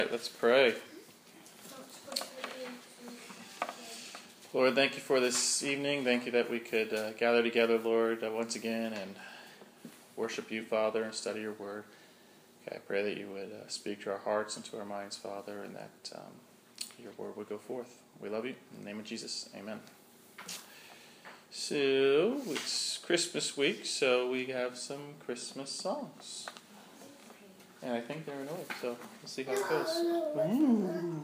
Let's pray. Lord, thank you for this evening. Thank you that we could gather together, Lord, once again and worship you, Father, and study your word. Okay, I pray that you would speak to our hearts and to our minds, Father, and that your word would go forth. We love you. In the name of Jesus, amen. So, it's Christmas week, so we have some Christmas songs. And I think they're annoying, so let's see how it goes. Ooh.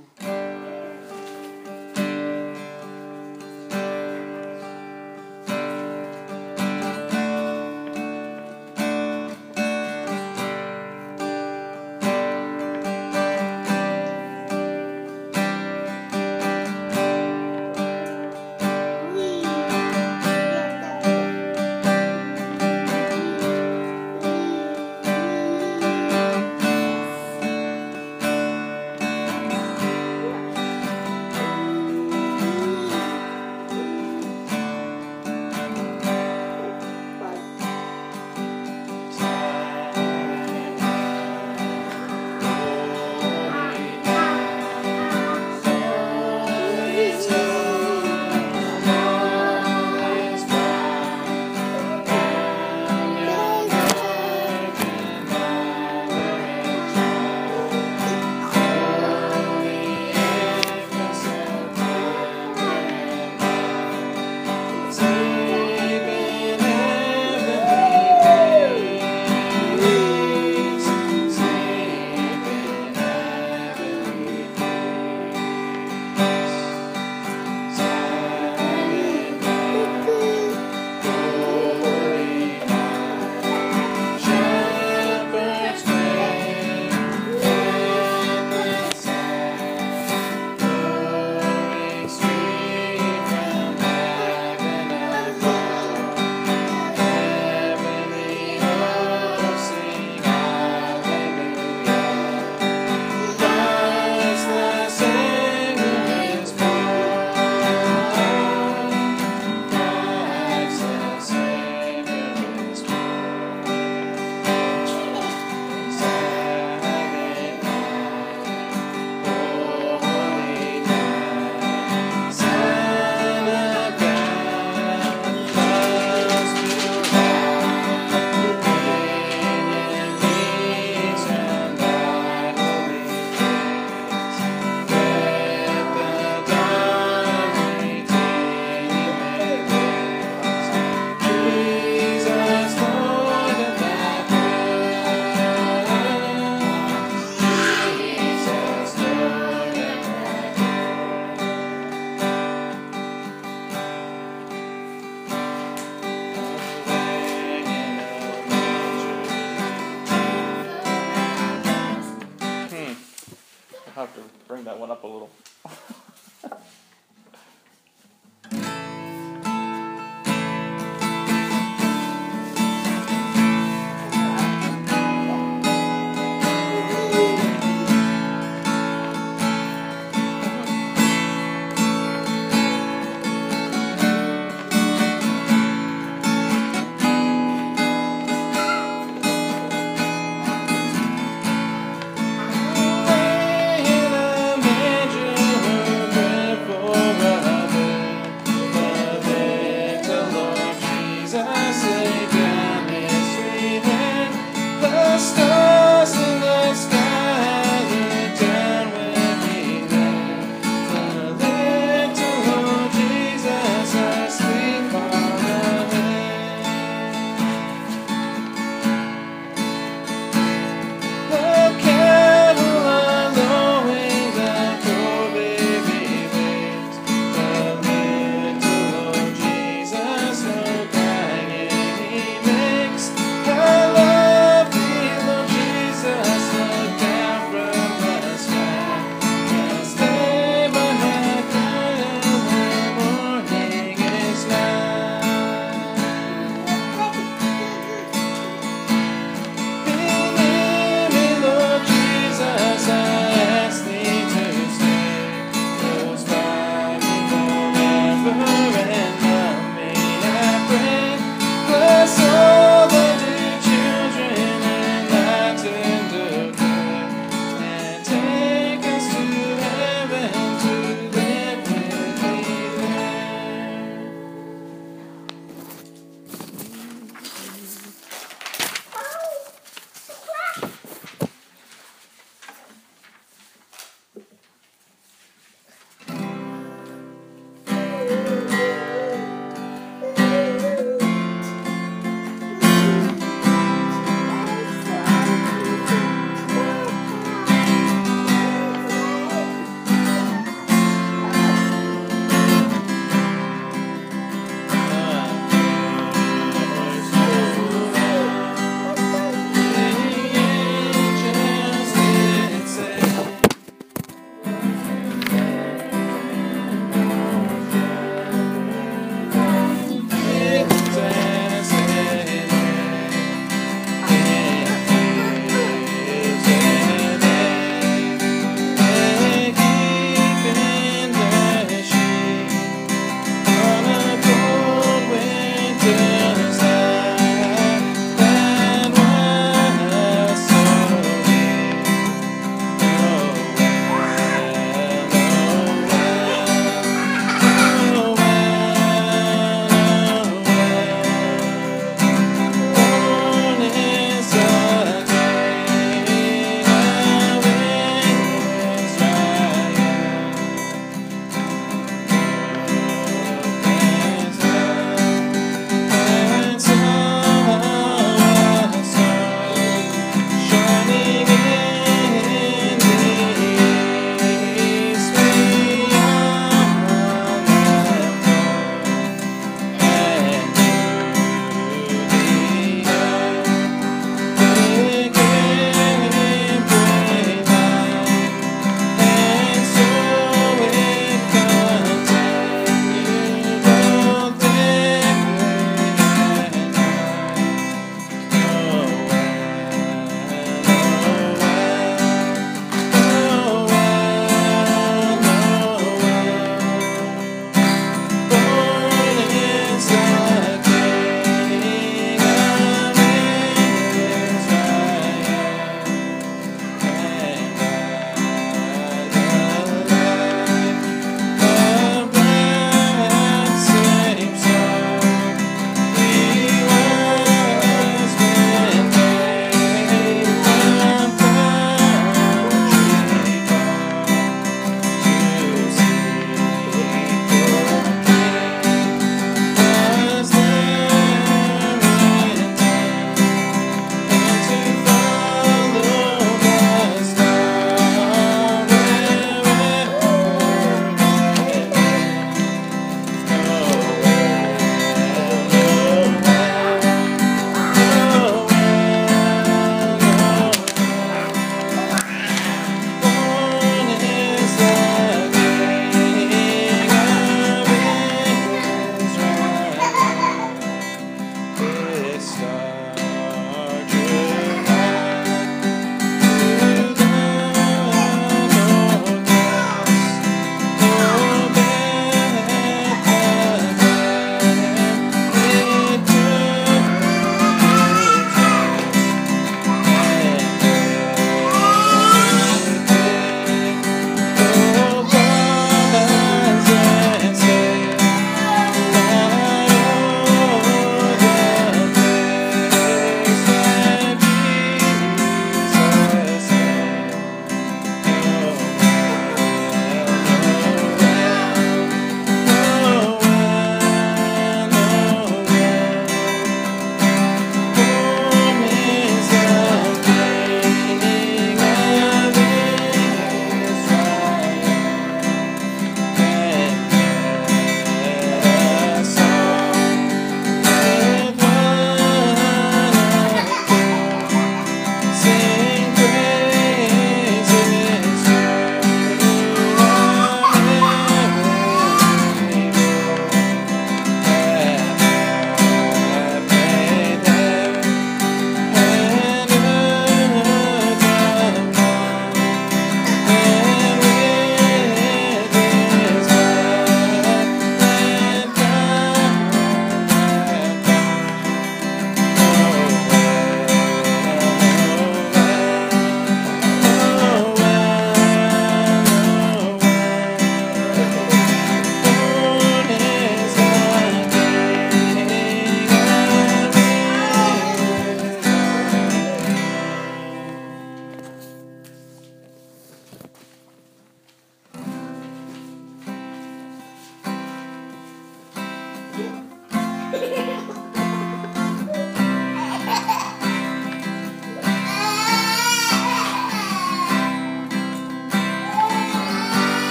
I'll have to bring that one up a little.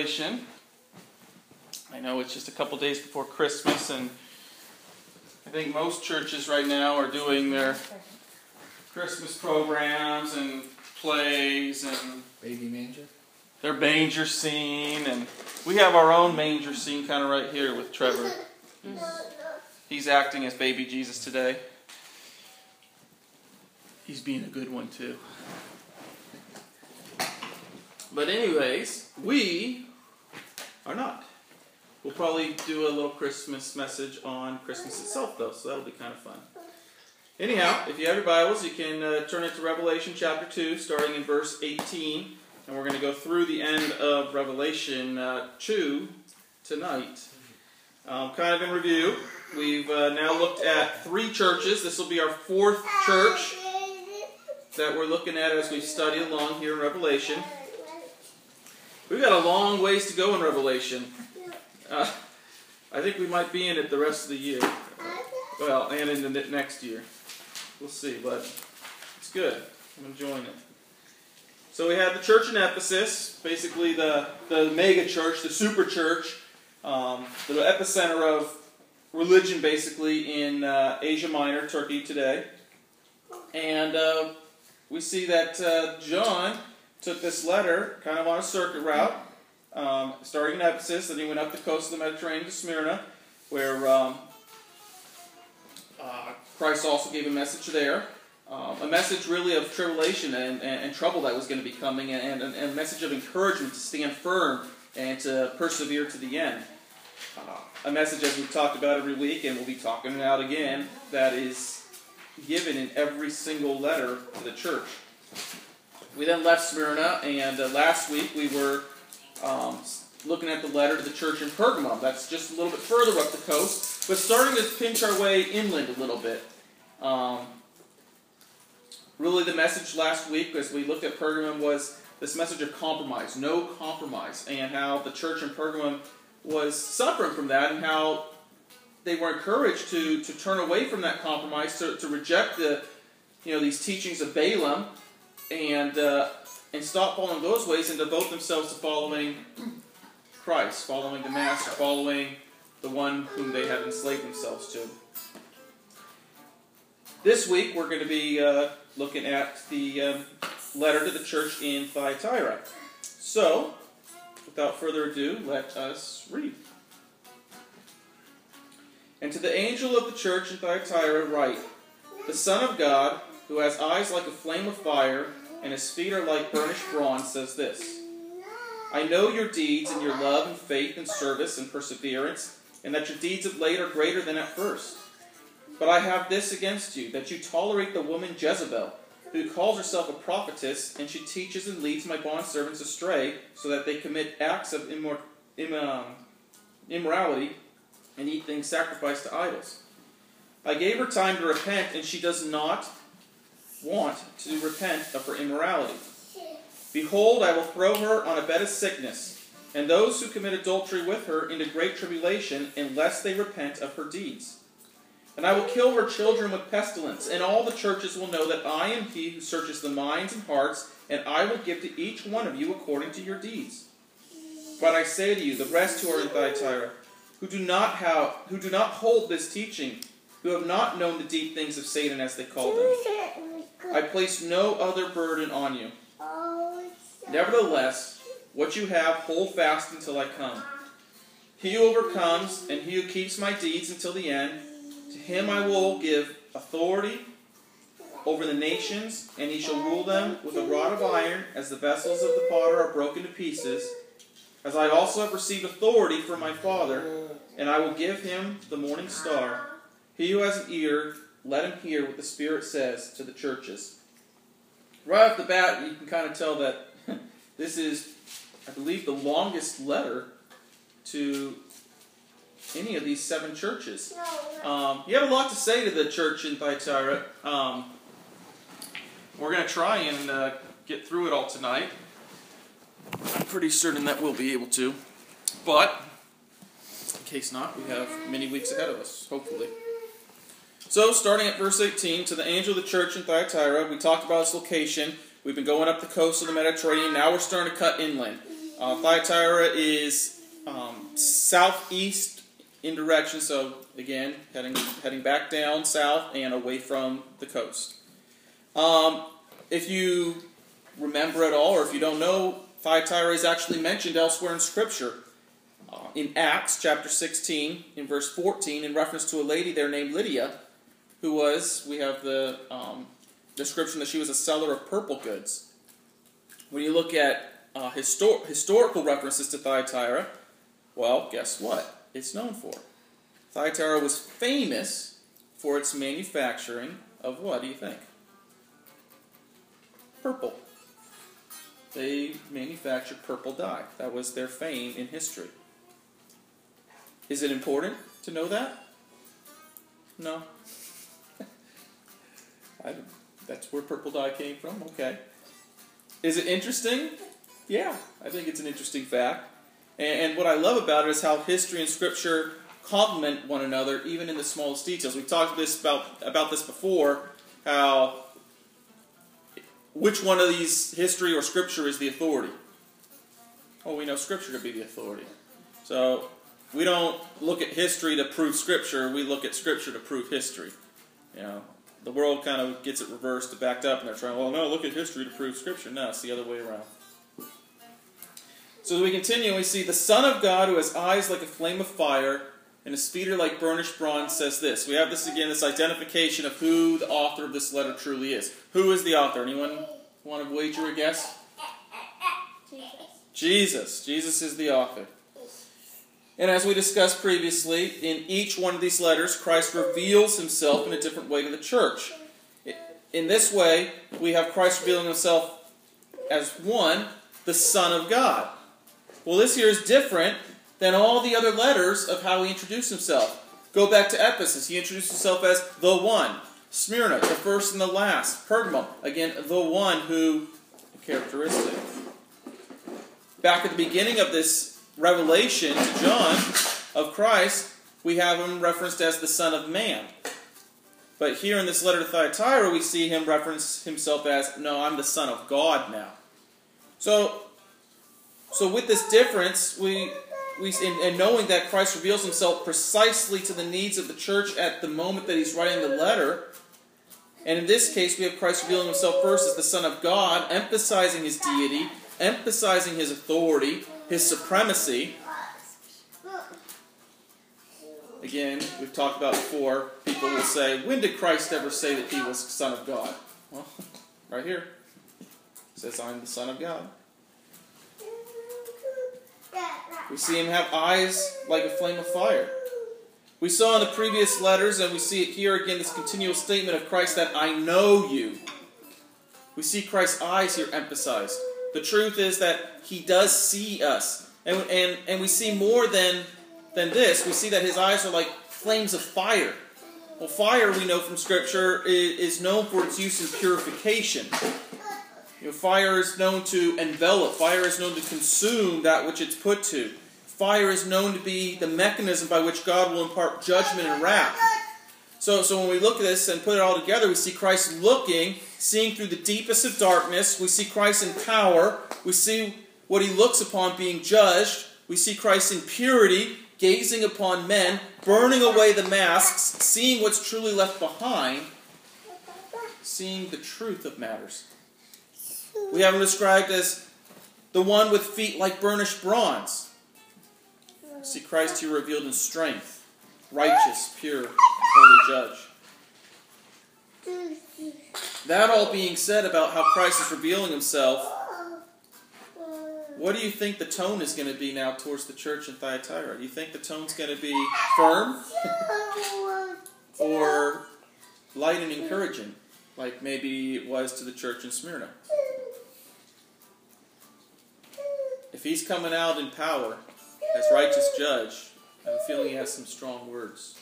Revelation. I know it's just a couple days before Christmas, and I think most churches right now are doing their Christmas programs and plays and baby manger. Their manger scene, and we have our own manger scene kind of right here with Trevor. He's acting as baby Jesus today. He's being a good one too. But anyways, we are not. We'll probably do a little Christmas message on Christmas itself though, so that'll be kind of fun. Anyhow, if you have your Bibles, you can turn it to Revelation chapter 2, starting in verse 18. And we're going to go through the end of Revelation 2 tonight. Kind of in review, we've now looked at 3 churches. This will be our 4th church that we're looking at as we study along here in Revelation. We've got a long ways to go in Revelation. I think we might be in it the rest of the year. Well, and in the next year. We'll see, but it's good. I'm enjoying it. So we had the church in Ephesus, basically the mega church, the super church, the epicenter of religion basically in Asia Minor, Turkey today. And we see that John took this letter kind of on a circuit route, starting in Ephesus, and he went up the coast of the Mediterranean to Smyrna, where Christ also gave a message there. A message really of tribulation and trouble that was going to be coming, and a message of encouragement to stand firm and to persevere to the end. A message, as we've talked about every week, and we'll be talking about again, that is given in every single letter to the church. We then left Smyrna, and last week we were looking at the letter to the church in Pergamum. That's just a little bit further up the coast, but starting to pinch our way inland a little bit. Really the message last week, as we looked at Pergamum, was this message of compromise, no compromise, and how the church in Pergamum was suffering from that, and how they were encouraged to turn away from that compromise, to reject these teachings of Balaam, and stop following those ways and devote themselves to following Christ, following the Master, following the one whom they have enslaved themselves to. This week we're going to be looking at the letter to the church in Thyatira. So, without further ado, let us read. And to the angel of the church in Thyatira write, the Son of God, who has eyes like a flame of fire, and his feet are like burnished bronze, says this, I know your deeds and your love and faith and service and perseverance, and that your deeds of late are greater than at first. But I have this against you, that you tolerate the woman Jezebel, who calls herself a prophetess, and she teaches and leads my bondservants astray, so that they commit acts of immorality and eat things sacrificed to idols. I gave her time to repent, and she does not want to repent of her immorality. Behold, I will throw her on a bed of sickness, and those who commit adultery with her into great tribulation, unless they repent of her deeds. And I will kill her children with pestilence, and all the churches will know that I am he who searches the minds and hearts, and I will give to each one of you according to your deeds. But I say to you, the rest who are in Thyatira, who do not hold this teaching, who have not known the deep things of Satan as they call them, I place no other burden on you. Nevertheless, what you have, hold fast until I come. He who overcomes, and he who keeps my deeds until the end, to him I will give authority over the nations, and he shall rule them with a rod of iron, as the vessels of the potter are broken to pieces, as I also have received authority from my Father, and I will give him the morning star. He who has an ear, let him hear what the Spirit says to the churches. Right off the bat, you can kind of tell that this is, I believe, the longest letter to any of these 7 churches. You have a lot to say to the church in Thyatira. We're going to try and get through it all tonight. I'm pretty certain that we'll be able to. But, in case not, we have many weeks ahead of us, hopefully. So, starting at verse 18, to the angel of the church in Thyatira, we talked about its location. We've been going up the coast of the Mediterranean. Now we're starting to cut inland. Thyatira is southeast in direction, so again, heading back down south and away from the coast. If you remember at all, or if you don't know, Thyatira is actually mentioned elsewhere in Scripture. In Acts chapter 16, in verse 14, in reference to a lady there named Lydia, who was, we have the description that she was a seller of purple goods. When you look at historical references to Thyatira, well, guess what? It's known for. Thyatira was famous for its manufacturing of what do you think? Purple. They manufactured purple dye. That was their fame in history. Is it important to know that? No. That's where purple dye came from? Okay. Is it interesting? Yeah, I think it's an interesting fact. And what I love about it is how history and Scripture complement one another, even in the smallest details. We've talked about this before, how which one of these, history or Scripture, is the authority? Oh, we know Scripture to be the authority. So we don't look at history to prove Scripture, we look at Scripture to prove history. You know, the world kind of gets it reversed, backed up, and they're trying, well, no, look at history to prove Scripture. No, it's the other way around. So as we continue, we see the Son of God, who has eyes like a flame of fire, and his feet are like burnished bronze, says this. We have this again, this identification of who the author of this letter truly is. Who is the author? Anyone want to wager a guess? Jesus. Jesus is the author. And as we discussed previously, in each one of these letters, Christ reveals himself in a different way to the church. In this way, we have Christ revealing himself as one, the Son of God. Well, this here is different than all the other letters of how he introduced himself. Go back to Ephesus. He introduced himself as the one. Smyrna, the first and the last. Pergamum, again, the one who, characteristic. Back at the beginning of this revelation to John of Christ, we have him referenced as the Son of Man. But here in this letter to Thyatira, we see him reference himself as, no, I'm the Son of God now. So with this difference, in knowing that Christ reveals himself precisely to the needs of the church at the moment that he's writing the letter, and in this case we have Christ revealing himself first as the Son of God, emphasizing his deity, emphasizing his authority, his supremacy. Again, we've talked about before, people will say, when did Christ ever say that he was Son of God? Well, right here. It says, I'm the Son of God. We see him have eyes like a flame of fire. We saw in the previous letters, and we see it here again, this continual statement of Christ that I know you. We see Christ's eyes here emphasized. The truth is that he does see us. And we see more than this. We see that his eyes are like flames of fire. Well, fire, we know from Scripture, is known for its use in purification. Fire is known to envelop. Fire is known to consume that which it's put to. Fire is known to be the mechanism by which God will impart judgment and wrath. So when we look at this and put it all together, we see Christ looking, seeing through the deepest of darkness. We see Christ in power. We see what he looks upon being judged. We see Christ in purity, gazing upon men, burning away the masks, seeing what's truly left behind, seeing the truth of matters. We have him described as the one with feet like burnished bronze. We see Christ here revealed in strength, righteous, pure, holy judge. That all being said about how Christ is revealing himself, what do you think the tone is going to be now towards the church in Thyatira? Do you think the tone's going to be firm or light and encouraging, like maybe it was to the church in Smyrna? If he's coming out in power as righteous judge, I have a feeling he has some strong words.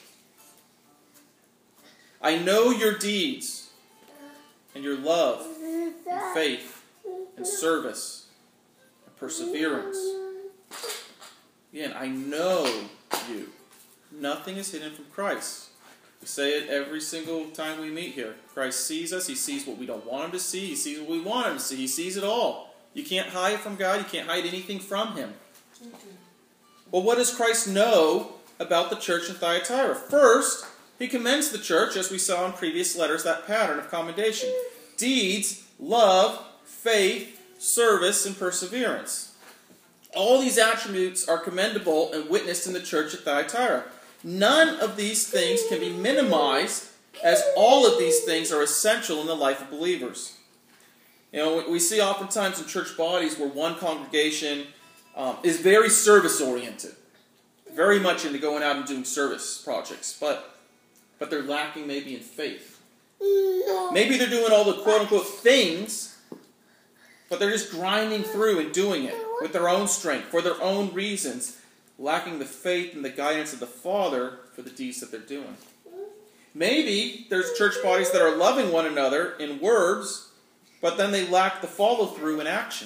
I know your deeds and your love and faith and service and perseverance. Again, I know you. Nothing is hidden from Christ. We say it every single time we meet here. Christ sees us. He sees what we don't want him to see. He sees what we want him to see. He sees it all. You can't hide from God. You can't hide anything from Him. Well, what does Christ know about the church in Thyatira? First, He commends the church, as we saw in previous letters, that pattern of commendation. Deeds, love, faith, service, and perseverance. All these attributes are commendable and witnessed in the church at Thyatira. None of these things can be minimized, as all of these things are essential in the life of believers. You know, we see oftentimes in church bodies where one congregation is very service-oriented, very much into going out and doing service projects, but they're lacking maybe in faith. Maybe they're doing all the quote-unquote things, but they're just grinding through and doing it with their own strength, for their own reasons, lacking the faith and the guidance of the Father for the deeds that they're doing. Maybe there's church bodies that are loving one another in words, but then they lack the follow-through in action.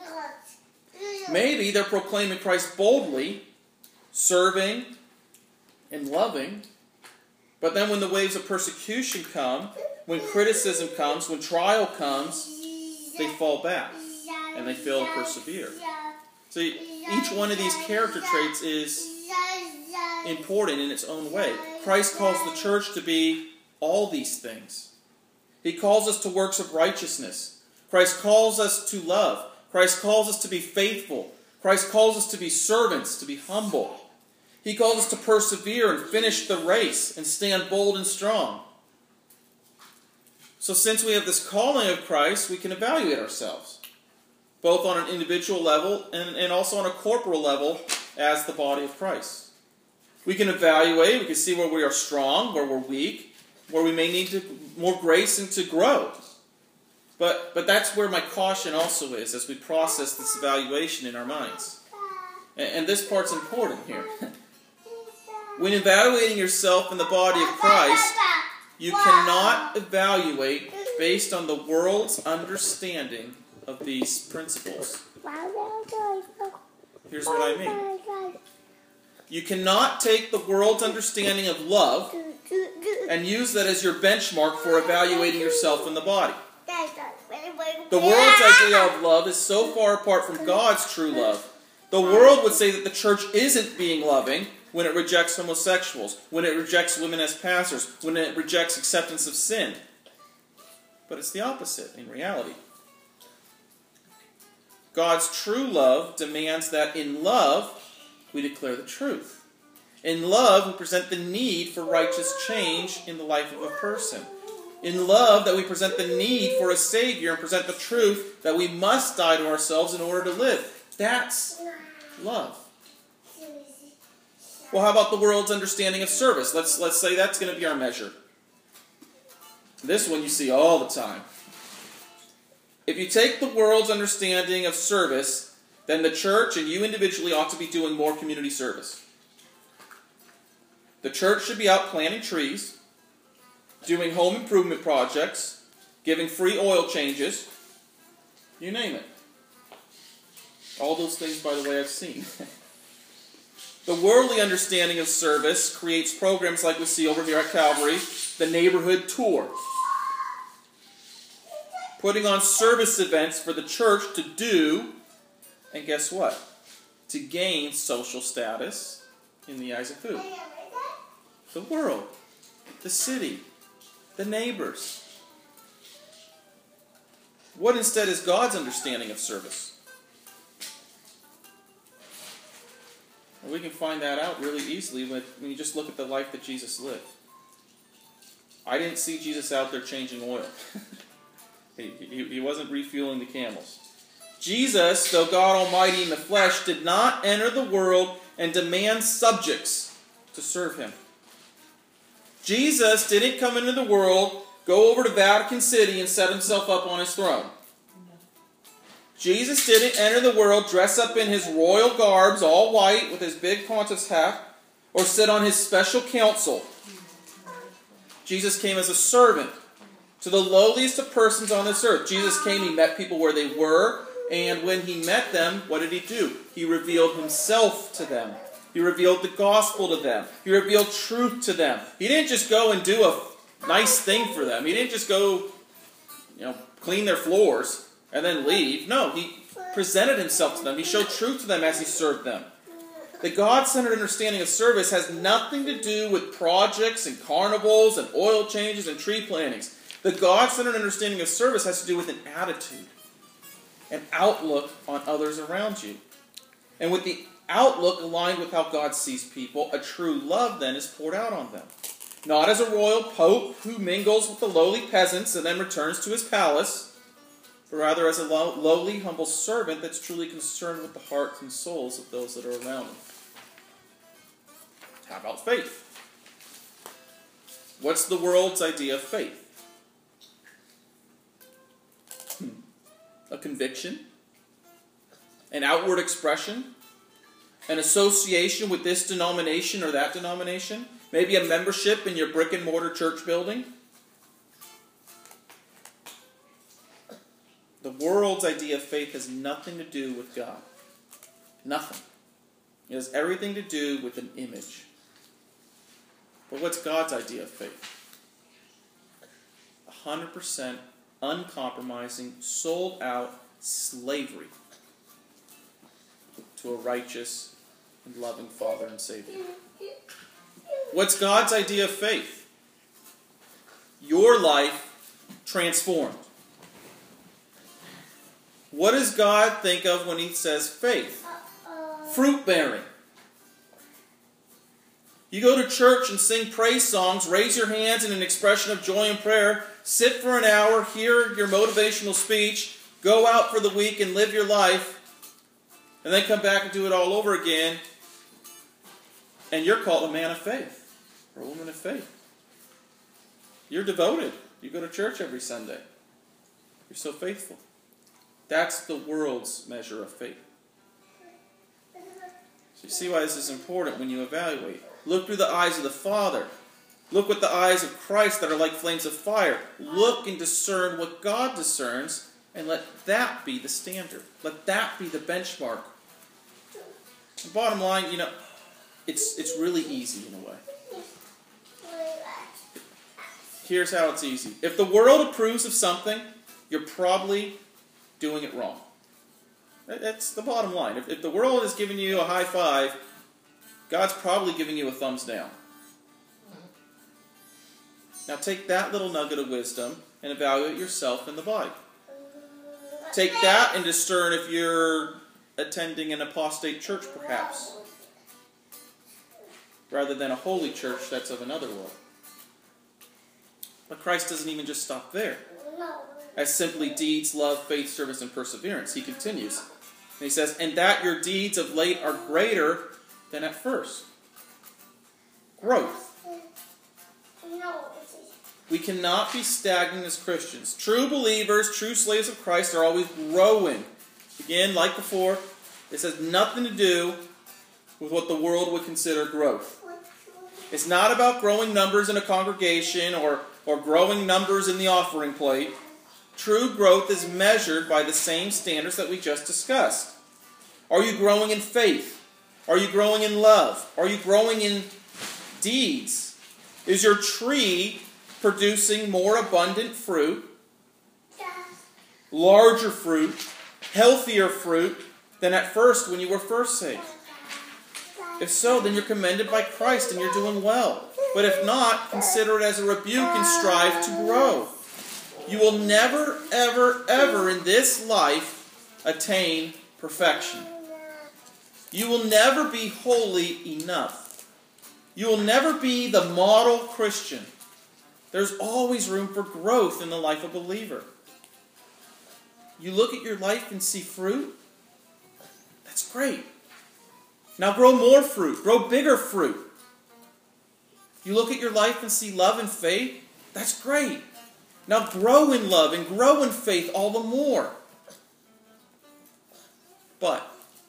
Maybe they're proclaiming Christ boldly, serving and loving, but then when the waves of persecution come, when criticism comes, when trial comes, they fall back and they fail to persevere. See, each one of these character traits is important in its own way. Christ calls the church to be all these things. He calls us to works of righteousness. Christ calls us to love. Christ calls us to be faithful. Christ calls us to be servants, to be humble. He calls us to persevere and finish the race and stand bold and strong. So since we have this calling of Christ, we can evaluate ourselves, both on an individual level and also on a corporal level as the body of Christ. We can evaluate, we can see where we are strong, where we're weak, where we may need more grace and to grow. But that's where my caution also is as we process this evaluation in our minds. And this part's important here. When evaluating yourself in the body of Christ, you cannot evaluate based on the world's understanding of these principles. Here's what I mean. You cannot take the world's understanding of love and use that as your benchmark for evaluating yourself in the body. The world's idea of love is so far apart from God's true love. The world would say that the church isn't being loving when it rejects homosexuals, when it rejects women as pastors, when it rejects acceptance of sin. But it's the opposite in reality. God's true love demands that in love we declare the truth. In love we present the need for righteous change in the life of a person. In love that we present the need for a Savior and present the truth that we must die to ourselves in order to live. That's love. Well, how about the world's understanding of service? Let's say that's going to be our measure. This one you see all the time. If you take the world's understanding of service, then the church and you individually ought to be doing more community service. The church should be out planting trees, doing home improvement projects, giving free oil changes, you name it. All those things, by the way, I've seen. The worldly understanding of service creates programs like we see over here at Calvary, the neighborhood tour. Putting on service events for the church to do, and guess what? To gain social status in the eyes of who? The world, the city, the neighbors. What instead is God's understanding of service? We can find that out really easily when you just look at the life that Jesus lived. I didn't see Jesus out there changing oil. He wasn't refueling the camels. Jesus, though God Almighty in the flesh, did not enter the world and demand subjects to serve Him. Jesus didn't come into the world, go over to Vatican City and set Himself up on His throne. Jesus didn't enter the world, dress up in His royal garbs, all white, with His big pontiff's hat, or sit on His special council. Jesus came as a servant to the lowliest of persons on this earth. Jesus came, He met people where they were, and when He met them, what did He do? He revealed Himself to them. He revealed the gospel to them. He revealed truth to them. He didn't just go and do a nice thing for them. He didn't just go, clean their floors and then leave. No, presented himself to them. He showed truth to them as he served them. The God-centered understanding of service has nothing to do with projects and carnivals and oil changes and tree plantings. The God-centered understanding of service has to do with an attitude, an outlook on others around you. And with the outlook aligned with how God sees people, a true love then is poured out on them. Not as a royal pope who mingles with the lowly peasants and then returns to his palace, but rather as a lowly, humble servant that's truly concerned with the hearts and souls of those that are around him. How about faith? What's the world's idea of faith? A conviction? An outward expression? An association with this denomination or that denomination? Maybe a membership in your brick and mortar church building? The world's idea of faith has nothing to do with God. Nothing. It has everything to do with an image. But what's God's idea of faith? 100% uncompromising, sold out slavery to a righteous and loving Father and Savior. What's God's idea of faith? Your life transformed. What does God think of when he says faith? Fruit bearing. You go to church and sing praise songs, raise your hands in an expression of joy and prayer, sit for an hour, hear your motivational speech, go out for the week and live your life, and then come back and do it all over again, and you're called a man of faith, or a woman of faith. You're devoted. You go to church every Sunday. You're so faithful. That's the world's measure of faith. So you see why this is important when you evaluate. Look through the eyes of the Father. Look with the eyes of Christ that are like flames of fire. Look and discern what God discerns, and let that be the standard. Let that be the benchmark. The bottom line, it's really easy in a way. Here's how it's easy. If the world approves of something, you're probably doing it wrong. That's the bottom line. If the world is giving you a high five, God's probably giving you a thumbs down. Now take that little nugget of wisdom and evaluate yourself in the body. Take that and discern if you're attending an apostate church, perhaps, rather than a holy church that's of another world. But Christ doesn't even just stop there. As simply deeds, love, faith, service, and perseverance. He continues. And he says, and that your deeds of late are greater than at first. Growth. We cannot be stagnant as Christians. True believers, true slaves of Christ are always growing. Again, like before, this has nothing to do with what the world would consider growth. It's not about growing numbers in a congregation or growing numbers in the offering plate. True growth is measured by the same standards that we just discussed. Are you growing in faith? Are you growing in love? Are you growing in deeds? Is your tree producing more abundant fruit, larger fruit, healthier fruit than at first when you were first saved? If so, then you're commended by Christ and you're doing well. But if not, consider it as a rebuke and strive to grow. You will never, ever, ever in this life attain perfection. You will never be holy enough. You will never be the model Christian. There's always room for growth in the life of a believer. You look at your life and see fruit? That's great. Now grow more fruit. Grow bigger fruit. You look at your life and see love and faith? That's great. Now grow in love and grow in faith all the more. But,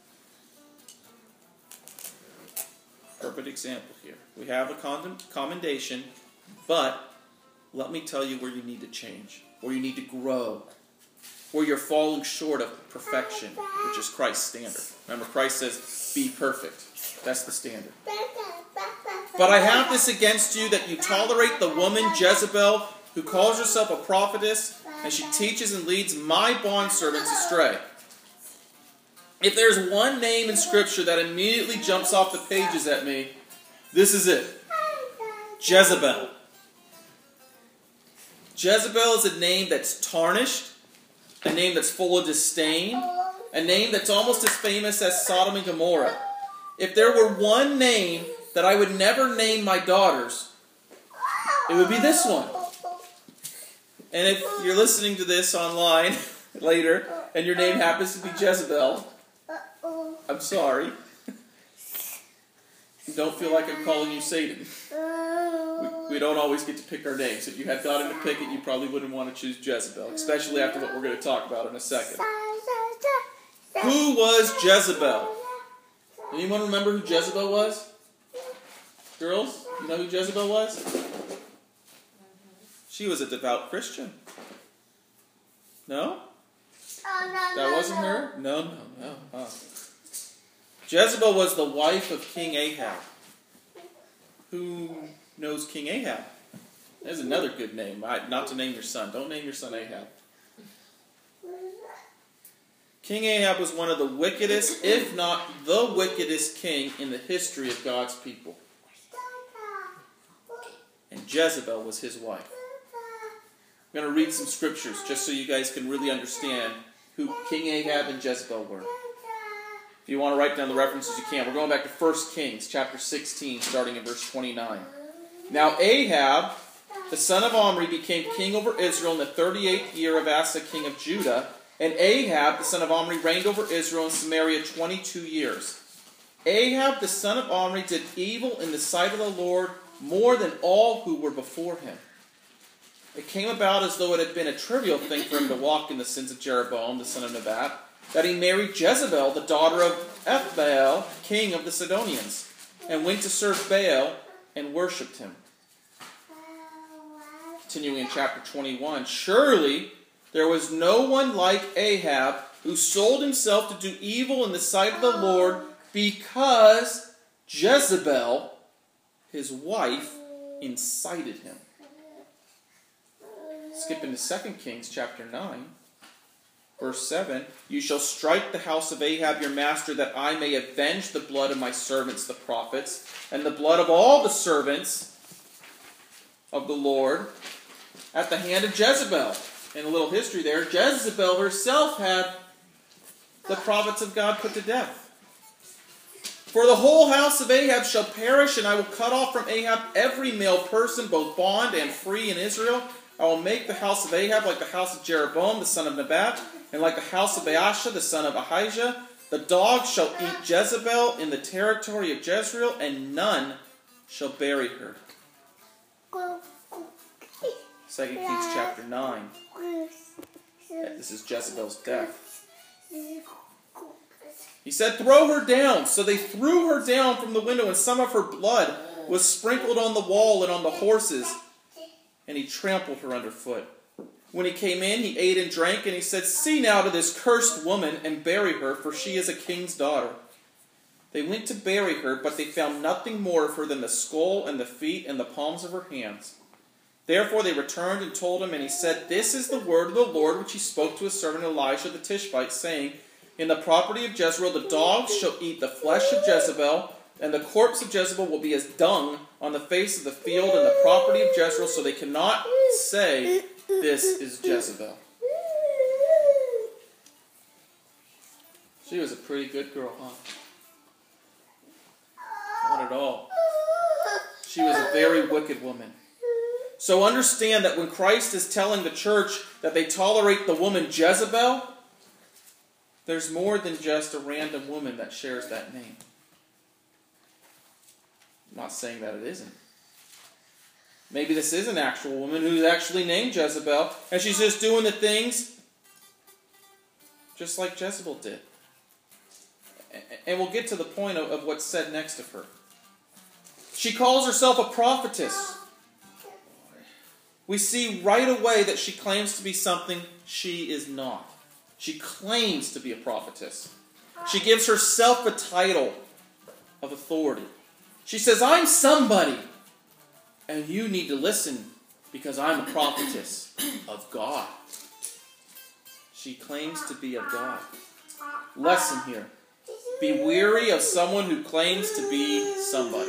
perfect example here. We have a commendation, but let me tell you where you need to change, where you need to grow, where you're falling short of perfection, which is Christ's standard. Remember, Christ says, be perfect. That's the standard. But I have this against you, that you tolerate the woman Jezebel, who calls herself a prophetess, and she teaches and leads my bondservants astray. If there's one name in Scripture that immediately jumps off the pages at me, this is it. Jezebel. Jezebel is a name that's tarnished, a name that's full of disdain, a name that's almost as famous as Sodom and Gomorrah. If there were one name that I would never name my daughters, it would be this one. And if you're listening to this online later, and your name happens to be Jezebel, I'm sorry. Don't feel like I'm calling you Satan. We don't always get to pick our names. If you had gotten to pick it, you probably wouldn't want to choose Jezebel, especially after what we're going to talk about in a second. Who was Jezebel? Anyone remember who Jezebel was? Girls, you know who Jezebel was? She was a devout Christian. No? That wasn't her? No. Huh. Jezebel was the wife of King Ahab. Who knows King Ahab? There's another good name. Not to name your son. Don't name your son Ahab. King Ahab was one of the wickedest, if not the wickedest king in the history of God's people. And Jezebel was his wife. I'm going to read some scriptures just so you guys can really understand who King Ahab and Jezebel were. If you want to write down the references, you can. We're going back to 1 Kings chapter 16, starting in verse 29. Now Ahab, the son of Omri, became king over Israel in the 38th year of Asa, king of Judah. And Ahab, the son of Omri, reigned over Israel and Samaria 22 years. Ahab, the son of Omri, did evil in the sight of the Lord more than all who were before him. It came about as though it had been a trivial thing for him to walk in the sins of Jeroboam, the son of Nebat, that he married Jezebel, the daughter of Ethbaal, king of the Sidonians, and went to serve Baal and worshipped him. Continuing in chapter 21, surely there was no one like Ahab who sold himself to do evil in the sight of the Lord because Jezebel, his wife, incited him. Skip into 2 Kings chapter 9. Verse 7, you shall strike the house of Ahab your master, that I may avenge the blood of my servants the prophets, and the blood of all the servants of the Lord, at the hand of Jezebel. And a little history there, Jezebel herself had the prophets of God put to death. For the whole house of Ahab shall perish, and I will cut off from Ahab every male person, both bond and free in Israel. I will make the house of Ahab like the house of Jeroboam, the son of Nebat, and like the house of Baasha, the son of Ahijah. The dogs shall eat Jezebel in the territory of Jezreel, and none shall bury her. 2 Kings chapter 9. This is Jezebel's death. He said, throw her down. So they threw her down from the window, and some of her blood was sprinkled on the wall and on the horses, and he trampled her underfoot. When he came in, he ate and drank, and he said, see now to this cursed woman, and bury her, for she is a king's daughter. They went to bury her, but they found nothing more of her than the skull and the feet and the palms of her hands. Therefore they returned and told him, and he said, this is the word of the Lord which he spoke to his servant Elisha the Tishbite, saying, in the property of Jezreel the dogs shall eat the flesh of Jezebel, and the corpse of Jezebel will be as dung on the face of the field and the property of Jezreel, so they cannot say, this is Jezebel. She was a pretty good girl, huh? Not at all. She was a very wicked woman. So understand that when Christ is telling the church that they tolerate the woman Jezebel, there's more than just a random woman that shares that name. I'm not saying that it isn't. Maybe this is an actual woman who's actually named Jezebel, and she's just doing the things just like Jezebel did. And we'll get to the point of what's said next of her. She calls herself a prophetess. We see right away that she claims to be something she is not. She claims to be a prophetess. She gives herself a title of authority. She says, I'm somebody, and you need to listen because I'm a prophetess of God. She claims to be of God. lesson here. Be weary of someone who claims to be somebody.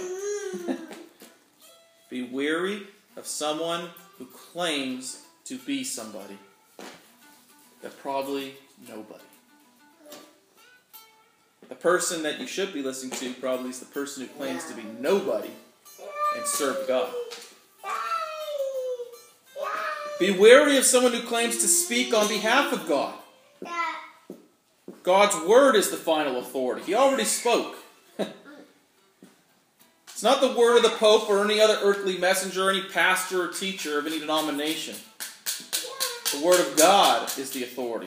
Be weary of someone who claims to be somebody. They're probably nobody. The person that you should be listening to probably is the person who claims to be nobody and serve God. Be wary of someone who claims to speak on behalf of God. God's word is the final authority. He already spoke. It's not the word of the Pope or any other earthly messenger, or any pastor or teacher of any denomination. The word of God is the authority.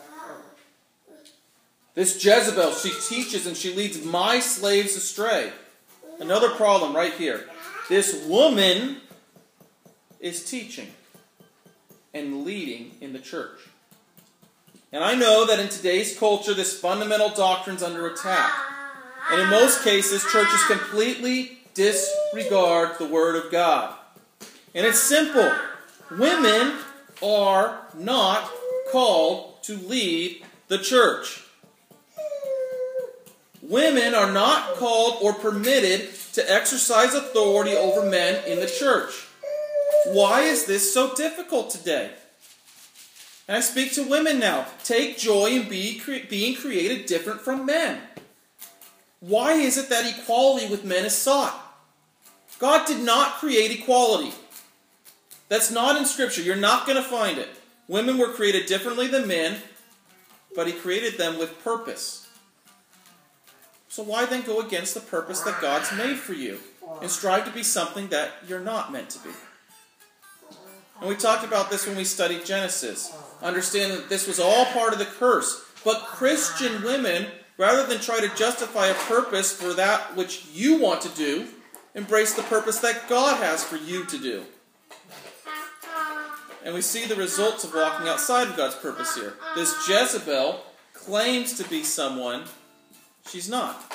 This Jezebel, she teaches and she leads my slaves astray. Another problem right here. This woman is teaching and leading in the church. And I know that in today's culture, this fundamental doctrine is under attack. And in most cases, churches completely disregard the Word of God. And it's simple. Women are not called to lead the church. Women are not called or permitted to exercise authority over men in the church. Why is this so difficult today? And I speak to women now. Take joy in being created different from men. Why is it that equality with men is sought? God did not create equality. That's not in Scripture. You're not going to find it. Women were created differently than men, but He created them with purpose. So why then go against the purpose that God's made for you and strive to be something that you're not meant to be? And we talked about this when we studied Genesis. Understanding that this was all part of the curse. But Christian women, rather than try to justify a purpose for that which you want to do, embrace the purpose that God has for you to do. And we see the results of walking outside of God's purpose here. This Jezebel claims to be someone she's not.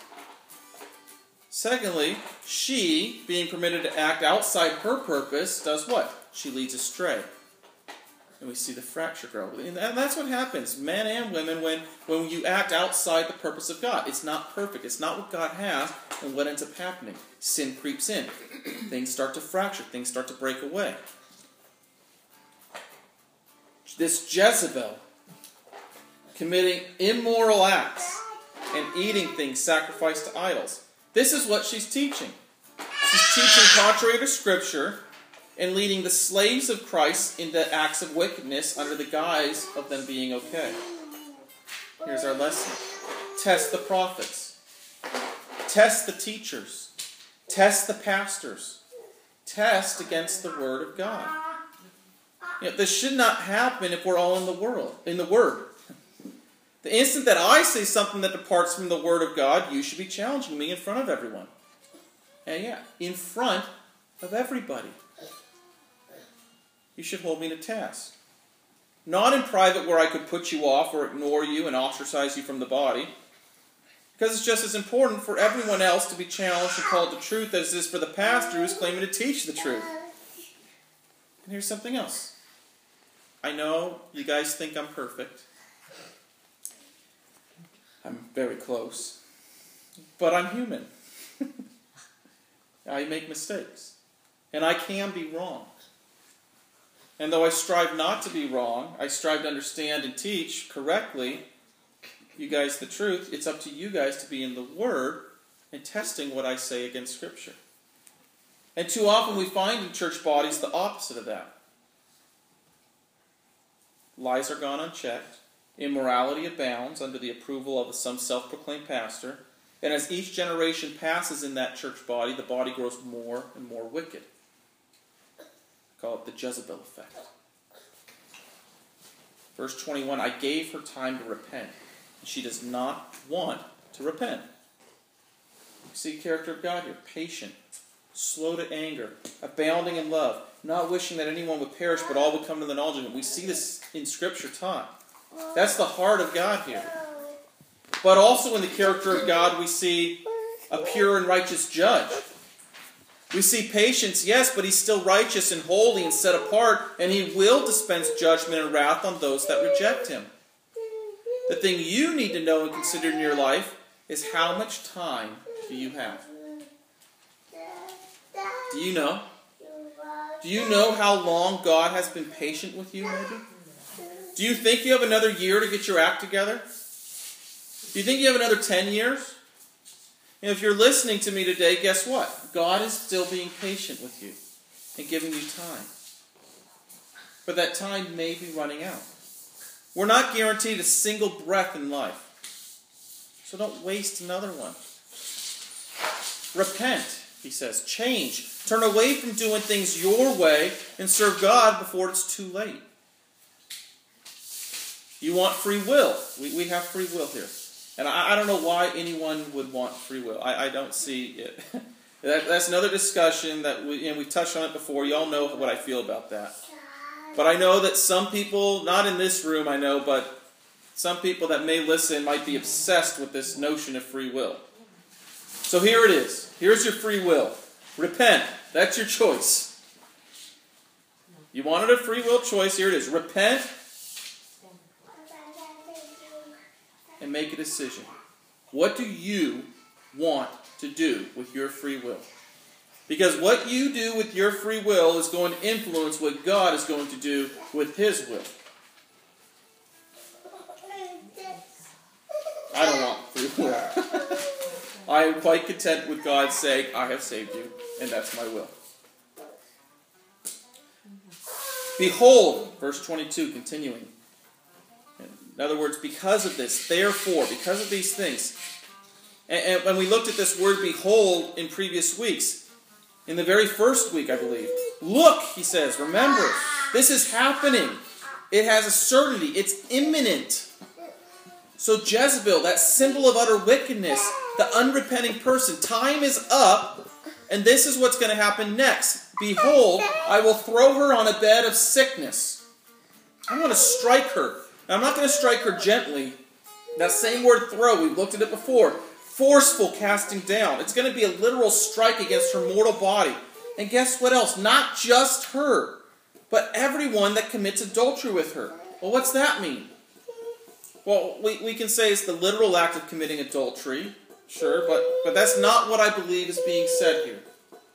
Secondly, she, being permitted to act outside her purpose, does what? She leads astray. And we see the fracture grow. And that's what happens, men and women, when you act outside the purpose of God. It's not perfect. It's not what God has. And what ends up happening? Sin creeps in. Things start to fracture. Things start to break away. This Jezebel, committing immoral acts and eating things sacrificed to idols. This is what she's teaching. She's teaching contrary to Scripture and leading the slaves of Christ into acts of wickedness under the guise of them being okay. Here's our lesson. Test the prophets. Test the teachers. Test the pastors. Test against the Word of God. This should not happen if we're all in the Word. The instant that I say something that departs from the Word of God, you should be challenging me in front of everyone. And in front of everybody. You should hold me to task. Not in private where I could put you off or ignore you and ostracize you from the body. Because it's just as important for everyone else to be challenged and called to truth as it is for the pastor who's claiming to teach the truth. And here's something else. I know you guys think I'm perfect. I'm very close. But I'm human. I make mistakes. And I can be wrong. And though I strive not to be wrong, I strive to understand and teach correctly you guys the truth. It's up to you guys to be in the Word and testing what I say against Scripture. And too often we find in church bodies the opposite of that. Lies are gone unchecked. Immorality abounds under the approval of some self-proclaimed pastor. And as each generation passes in that church body, the body grows more and more wicked. Call it the Jezebel effect. Verse 21, I gave her time to repent. And she does not want to repent. You see the character of God here. Patient, slow to anger, abounding in love, not wishing that anyone would perish, but all would come to the knowledge of Him. We see this in Scripture taught. That's the heart of God here. But also in the character of God, we see a pure and righteous judge. We see patience, yes, but He's still righteous and holy and set apart, and He will dispense judgment and wrath on those that reject Him. The thing you need to know and consider in your life is how much time do you have? Do you know? Do you know how long God has been patient with you, maybe? Do you think you have another year to get your act together? Do you think you have another 10 years? And if you're listening to me today, guess what? God is still being patient with you and giving you time. But that time may be running out. We're not guaranteed a single breath in life. So don't waste another one. Repent, he says. Change. Turn away from doing things your way and serve God before it's too late. You want free will. We have free will here. And I don't know why anyone would want free will. I don't see it. That's another discussion that we touched on it before. You all know what I feel about that. But I know that some people, not in this room I know, but some people that may listen might be obsessed with this notion of free will. So here it is. Here's your free will. Repent. That's your choice. You wanted a free will choice. Here it is. Repent and make a decision. What do you want to do with your free will? Because what you do with your free will is going to influence what God is going to do with His will. I don't want free will. I am quite content with God saying, I have saved you, and that's my will. Behold, verse 22, continuing. In other words, because of this, therefore, because of these things. And when we looked at this word behold in previous weeks, in the very first week, I believe, look, he says, remember, this is happening. It has a certainty. It's imminent. So Jezebel, that symbol of utter wickedness, the unrepenting person, time is up, and this is what's going to happen next. Behold, I will throw her on a bed of sickness. I'm going to strike her. Now, I'm not going to strike her gently. That same word throw, we've looked at it before. Forceful casting down. It's going to be a literal strike against her mortal body. And guess what else? Not just her, but everyone that commits adultery with her. Well, what's that mean? Well, we can say it's the literal act of committing adultery, sure, but that's not what I believe is being said here.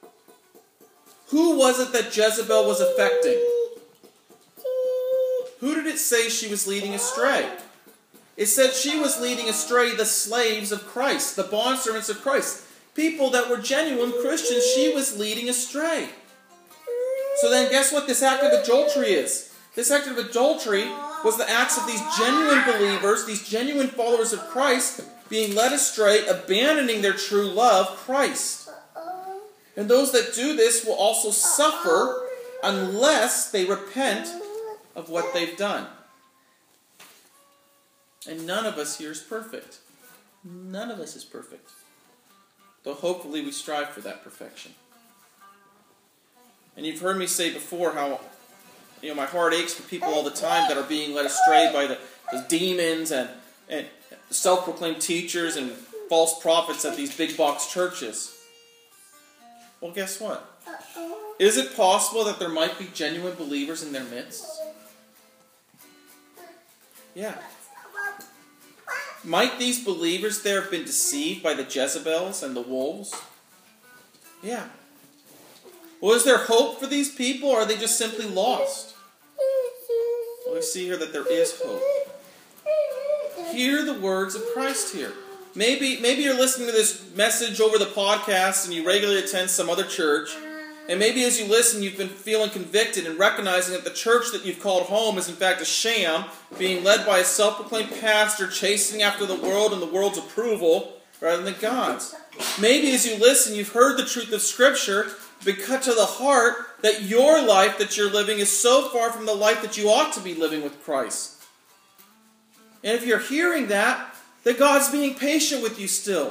Who was it that Jezebel was affecting? Who did it say she was leading astray? It said she was leading astray the slaves of Christ, the bondservants of Christ. People that were genuine Christians, she was leading astray. So then guess what this act of adultery is? This act of adultery was the acts of these genuine believers, these genuine followers of Christ, being led astray, abandoning their true love, Christ. And those that do this will also suffer unless they repent of what they've done. And none of us here is perfect. None of us is perfect. Though hopefully we strive for that perfection. And you've heard me say before how my heart aches for people all the time that are being led astray by the demons and self-proclaimed teachers and false prophets at these big box churches. Well, guess what? Is it possible that there might be genuine believers in their midst? Yeah. Might these believers there have been deceived by the Jezebels and the wolves? Yeah. Well, is there hope for these people, or are they just simply lost? Well, we see here that there is hope. Hear the words of Christ here. Maybe you're listening to this message over the podcast and you regularly attend some other church. And maybe as you listen, you've been feeling convicted and recognizing that the church that you've called home is in fact a sham, being led by a self-proclaimed pastor chasing after the world and the world's approval rather than God's. Maybe as you listen, you've heard the truth of Scripture, been cut to the heart that your life that you're living is so far from the life that you ought to be living with Christ. And if you're hearing that God's being patient with you still.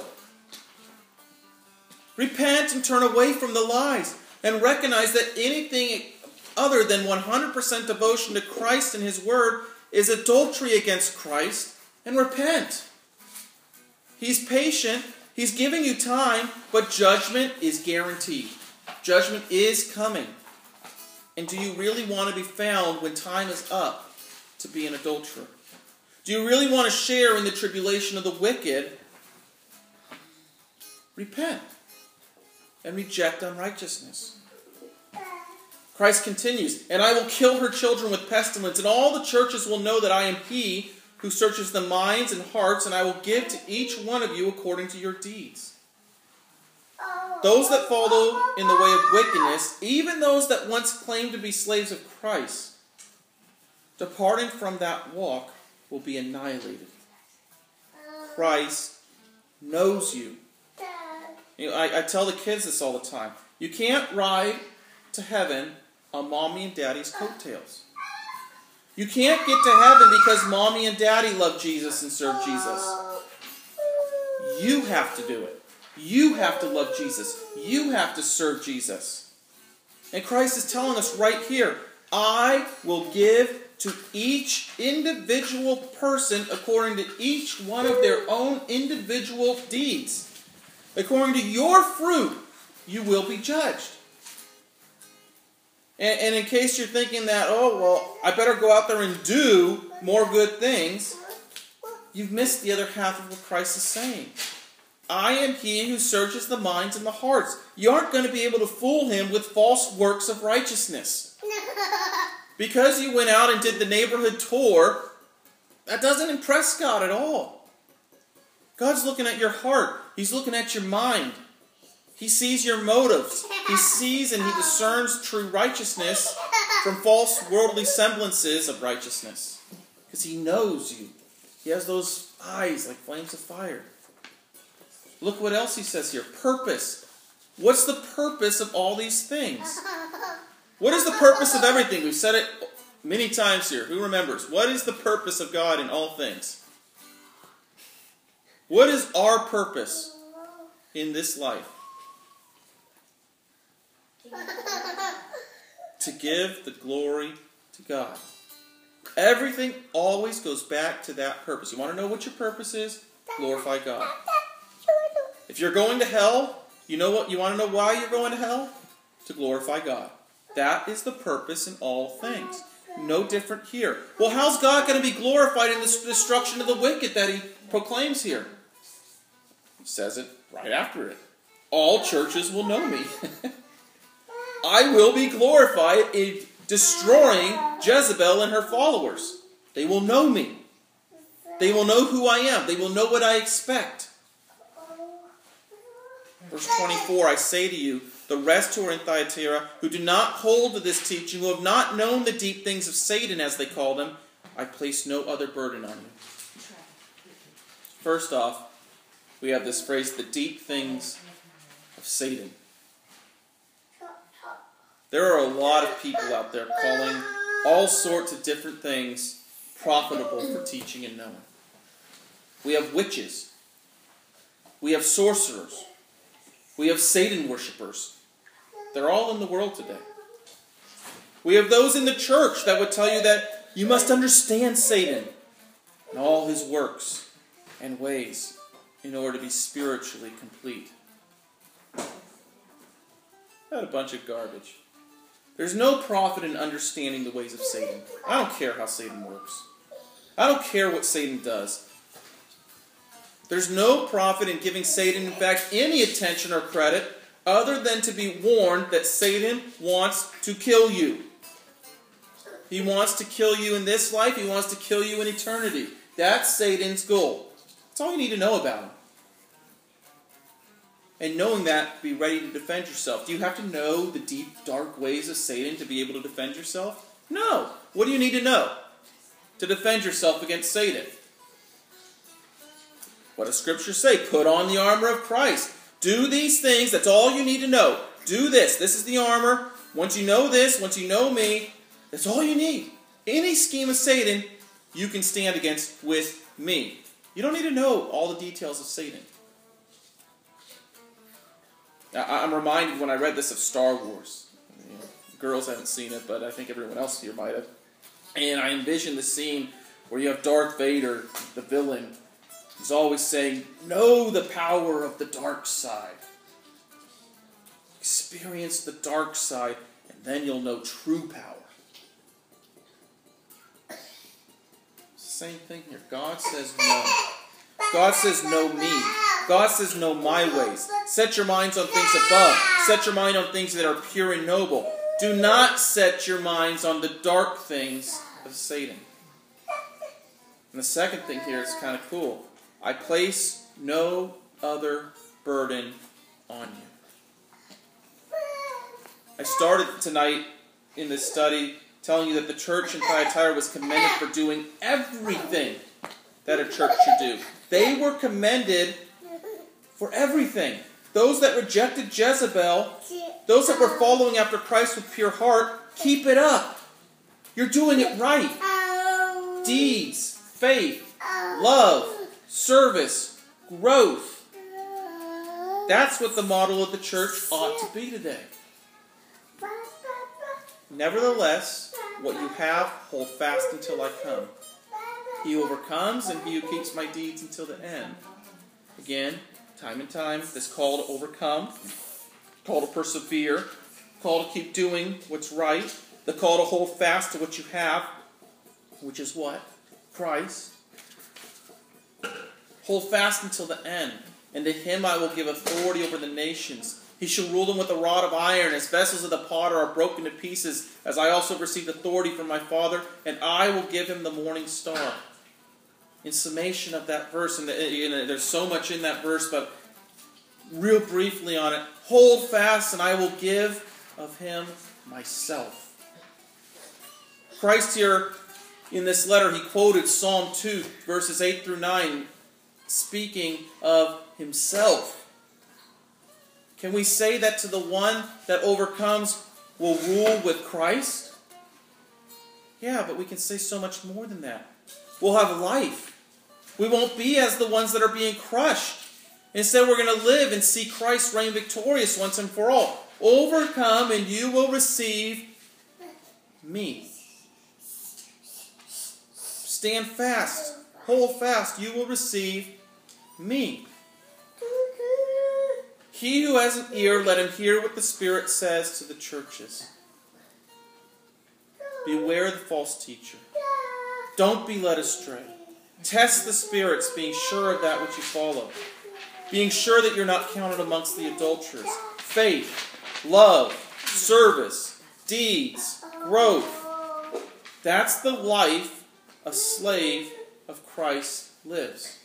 Repent and turn away from the lies. And recognize that anything other than 100% devotion to Christ and His Word is adultery against Christ. And repent. He's patient. He's giving you time. But judgment is guaranteed. Judgment is coming. And do you really want to be found when time is up to be an adulterer? Do you really want to share in the tribulation of the wicked? Repent and reject unrighteousness. Christ continues, and I will kill her children with pestilence, and all the churches will know that I am he who searches the minds and hearts, and I will give to each one of you according to your deeds. Those that follow in the way of wickedness, even those that once claimed to be slaves of Christ, departing from that walk, will be annihilated. Christ knows you. I tell the kids this all the time. You can't ride to heaven on mommy and daddy's coattails. You can't get to heaven because mommy and daddy love Jesus and serve Jesus. You have to do it. You have to love Jesus. You have to serve Jesus. And Christ is telling us right here, I will give to each individual person according to each one of their own individual deeds. According to your fruit, you will be judged. And in case you're thinking that, oh, well, I better go out there and do more good things, you've missed the other half of what Christ is saying. I am he who searches the minds and the hearts. You aren't going to be able to fool him with false works of righteousness. Because you went out and did the neighborhood tour, that doesn't impress God at all. God's looking at your heart. He's looking at your mind. He sees your motives. He sees and he discerns true righteousness from false worldly semblances of righteousness. Because he knows you. He has those eyes like flames of fire. Look what else he says here. Purpose. What's the purpose of all these things? What is the purpose of everything? We've said it many times here. Who remembers? What is the purpose of God in all things? What is our purpose in this life? To give the glory to God. Everything always goes back to that purpose. You want to know what your purpose is? Glorify God. If you're going to hell, you know what? You want to know why you're going to hell? To glorify God. That is the purpose in all things. No different here. Well, how's God going to be glorified in the destruction of the wicked that he proclaims here? He says it right after it. All churches will know me. I will be glorified in destroying Jezebel and her followers. They will know me. They will know who I am. They will know what I expect. Verse 24, I say to you, the rest who are in Thyatira, who do not hold to this teaching, who have not known the deep things of Satan, as they call them, I place no other burden on you. First off, we have this phrase, the deep things of Satan. There are a lot of people out there calling all sorts of different things profitable for teaching and knowing. We have witches. We have sorcerers. We have Satan worshippers. They're all in the world today. We have those in the church that would tell you that you must understand Satan and all his works and ways in order to be spiritually complete. Not a bunch of garbage. There's no profit in understanding the ways of Satan. I don't care how Satan works. I don't care what Satan does. There's no profit in giving Satan, in fact, any attention or credit other than to be warned that Satan wants to kill you. He wants to kill you in this life. He wants to kill you in eternity. That's Satan's goal. That's all you need to know about him. And knowing that, be ready to defend yourself. Do you have to know the deep, dark ways of Satan to be able to defend yourself? No. What do you need to know to defend yourself against Satan? What does Scripture say? Put on the armor of Christ. Do these things. That's all you need to know. Do this. This is the armor. Once you know this, once you know me, that's all you need. Any scheme of Satan, you can stand against with me. You don't need to know all the details of Satan. Now, I'm reminded when I read this of Star Wars. Girls haven't seen it, but I think everyone else here might have. And I envision the scene where you have Darth Vader, the villain. He's always saying, know the power of the dark side. Experience the dark side, and then you'll know true power. Same thing here. God says no. God says know me. God says know my ways. Set your minds on things above. Set your mind on things that are pure and noble. Do not set your minds on the dark things of Satan. And the second thing here is kind of cool. I place no other burden on you. I started tonight in this study telling you that the church in Thyatira was commended for doing everything that a church should do. They were commended for everything. Those that rejected Jezebel, those that were following after Christ with pure heart, keep it up. You're doing it right. Deeds, faith, love, service, growth. That's what the model of the church ought to be today. Nevertheless, what you have, hold fast until I come. He who overcomes and he who keeps my deeds until the end. Again, time and time, this call to overcome, call to persevere, call to keep doing what's right, the call to hold fast to what you have, which is what? Christ. Hold fast until the end, and to him I will give authority over the nations. He shall rule them with a rod of iron, as vessels of the potter are broken to pieces, as I also received authority from my Father, and I will give him the morning star. In summation of that verse, and there's so much in that verse, but real briefly on it, hold fast, and I will give of him myself. Christ here, in this letter, he quoted Psalm 2, verses 8 through 9, speaking of himself. Can we say that to the one that overcomes will rule with Christ? Yeah, but we can say so much more than that. We'll have life. We won't be as the ones that are being crushed. Instead, we're going to live and see Christ reign victorious once and for all. Overcome and you will receive me. Stand fast. Hold fast. You will receive me. He who has an ear, let him hear what the Spirit says to the churches. Beware the false teacher. Don't be led astray. Test the spirits, being sure of that which you follow. Being sure that you're not counted amongst the adulterers. Faith, love, service, deeds, growth. That's the life a slave of Christ lives.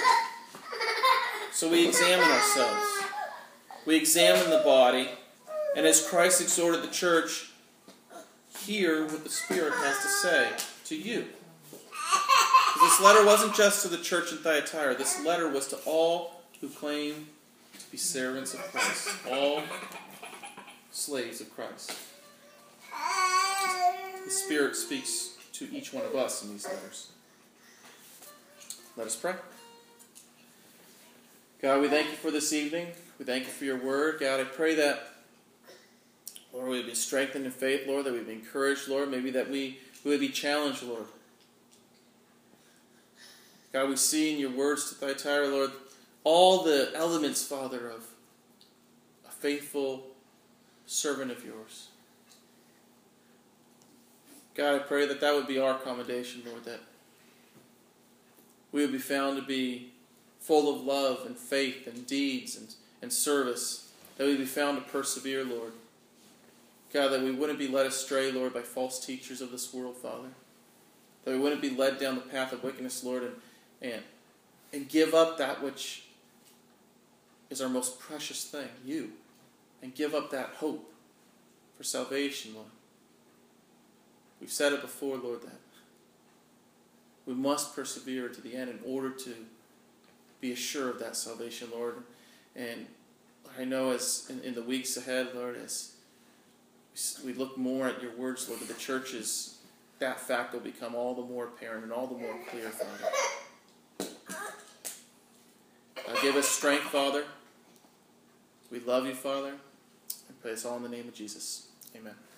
So we examine ourselves. We examine the body, and as Christ exhorted the church, hear what the Spirit has to say to you. This letter wasn't just to the church in Thyatira. This letter was to all who claim to be servants of Christ. All slaves of Christ. The Spirit speaks to each one of us in these letters. Let us pray. God, we thank you for this evening. We thank you for your word. God, I pray that, Lord, we would be strengthened in faith, Lord, that we would be encouraged, Lord, maybe that we would be challenged, Lord. God, we see in your words to Thyatira, Lord, all the elements, Father, of a faithful servant of yours. God, I pray that that would be our commendation, Lord, that we would be found to be full of love and faith and deeds and service, that we would be found to persevere, Lord. God, that we wouldn't be led astray, Lord, by false teachers of this world, Father. That we wouldn't be led down the path of wickedness, Lord, and give up that which is our most precious thing, you. And give up that hope for salvation, Lord. We've said it before, Lord, that we must persevere to the end in order to be assured of that salvation, Lord. And I know as in the weeks ahead, Lord, as we look more at your words, Lord, to the churches, that fact will become all the more apparent and all the more clear, Father. Give us strength, Father. We love you, Father. I pray this all in the name of Jesus. Amen.